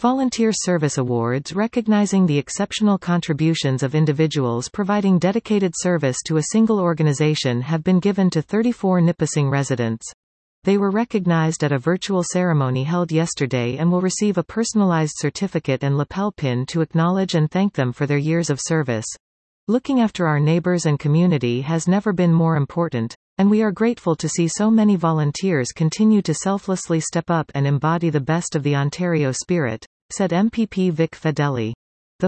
Volunteer Service Awards recognizing the exceptional contributions of individuals providing dedicated service to a single organization have been given to 34 Nipissing residents. They were recognized at a virtual ceremony held yesterday and will receive a personalized certificate and lapel pin to acknowledge and thank them for their years of service. Looking after our neighbors and community has never been more important, and we are grateful to see so many volunteers continue to selflessly step up and embody the best of the Ontario spirit, said MPP Vic Fedeli. The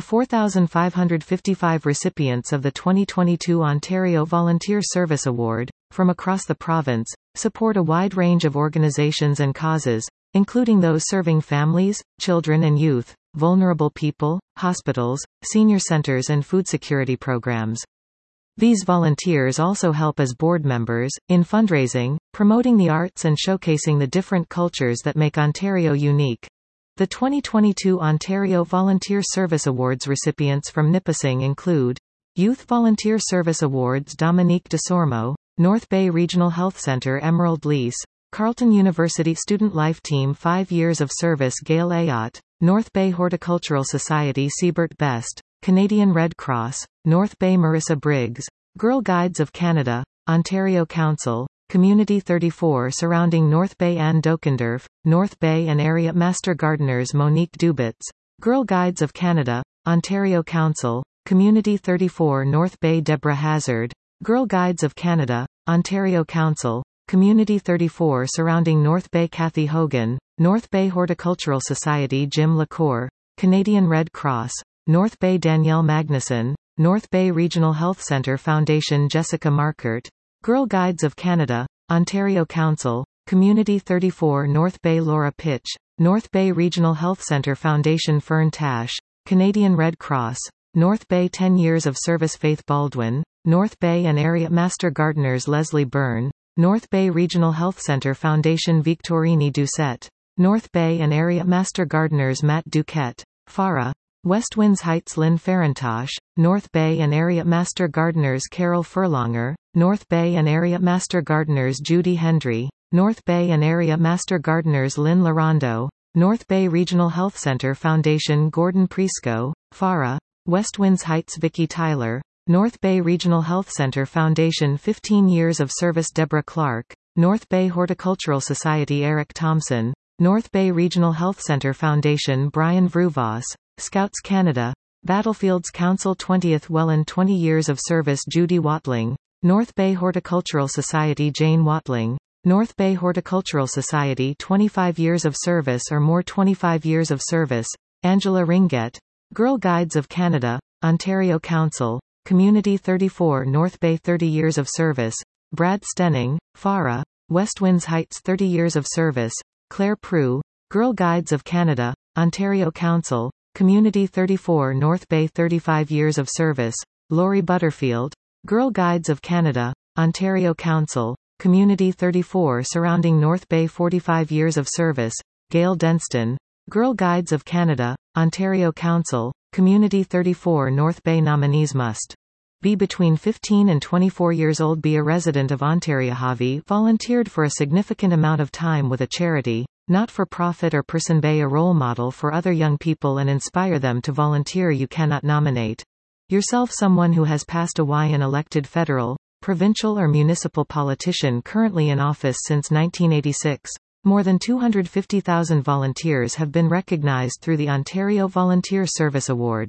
4,555 recipients of the 2022 Ontario Volunteer Service Award, from across the province, support a wide range of organizations and causes, including those serving families, children and youth, vulnerable people, hospitals, senior centers and food security programs. These volunteers also help as board members, in fundraising, promoting the arts and showcasing the different cultures that make Ontario unique. The 2022 Ontario Volunteer Service Awards recipients from Nipissing include Youth Volunteer Service Awards Dominique Desormeaux, North Bay Regional Health Centre Emerald Lease, Carleton University Student Life Team 5 Years of Service Gail Ayotte, North Bay Horticultural Society Siebert Best, Canadian Red Cross, North Bay Marissa Briggs, Girl Guides of Canada, Ontario Council, Community 34 surrounding North Bay Anne Dokendorf, North Bay and Area Master Gardeners Monique Dubitz, Girl Guides of Canada, Ontario Council, Community 34 North Bay Deborah Hazard, Girl Guides of Canada, Ontario Council, Community 34 surrounding North Bay Kathy Hogan, North Bay Horticultural Society Jim LaCour, Canadian Red Cross, North Bay Danielle Magnuson, North Bay Regional Health Centre Foundation Jessica Markert, Girl Guides of Canada, Ontario Council, Community 34 North Bay Laura Pitch, North Bay Regional Health Centre Foundation Fern Tash, Canadian Red Cross, North Bay 10 Years of Service Faith Baldwin, North Bay and Area Master Gardeners Leslie Byrne, North Bay Regional Health Centre Foundation Victorini Doucette, North Bay and Area Master Gardeners Matt Duquette, Farah, West Winds Heights Lynn Farintosh, North Bay and Area Master Gardeners Carol Furlonger, North Bay and Area Master Gardeners Judy Hendry, North Bay and Area Master Gardeners Lynn Larondo, North Bay Regional Health Centre Foundation Gordon Prisco, Farah, West Winds Heights Vicky Tyler, North Bay Regional Health Centre Foundation 15 Years of Service Deborah Clark, North Bay Horticultural Society Eric Thompson, North Bay Regional Health Centre Foundation Brian Vruvos, Scouts Canada, Battlefields Council 20th Welland 20 Years of Service Judy Watling, North Bay Horticultural Society Jane Watling, North Bay Horticultural Society 25 Years of Service or more 25 Years of Service, Angela Ringett, Girl Guides of Canada, Ontario Council, Community 34 North Bay 30 Years of Service, Brad Stenning, Farah, West Winds Heights 30 Years of Service, Claire Prue, Girl Guides of Canada, Ontario Council, Community 34 North Bay 35 Years of Service, Laurie Butterfield, Girl Guides of Canada, Ontario Council, Community 34 surrounding North Bay 45 Years of Service, Gail Denston, Girl Guides of Canada, Ontario Council, Community 34 North Bay nominees must be between 15 and 24 years old, be a resident of Ontario, have volunteered for a significant amount of time with a charity, not-for-profit or person be a role model for other young people and inspire them to volunteer. You cannot nominate yourself someone who has passed away, an elected federal, provincial or municipal politician currently in office since 1986. More than 250,000 volunteers have been recognized through the Ontario Volunteer Service Award.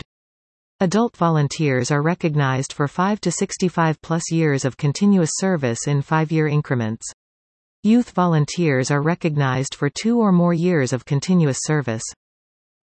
Adult volunteers are recognized for 5 to 65+ years of continuous service in 5-year increments. Youth volunteers are recognized for 2 or more years of continuous service.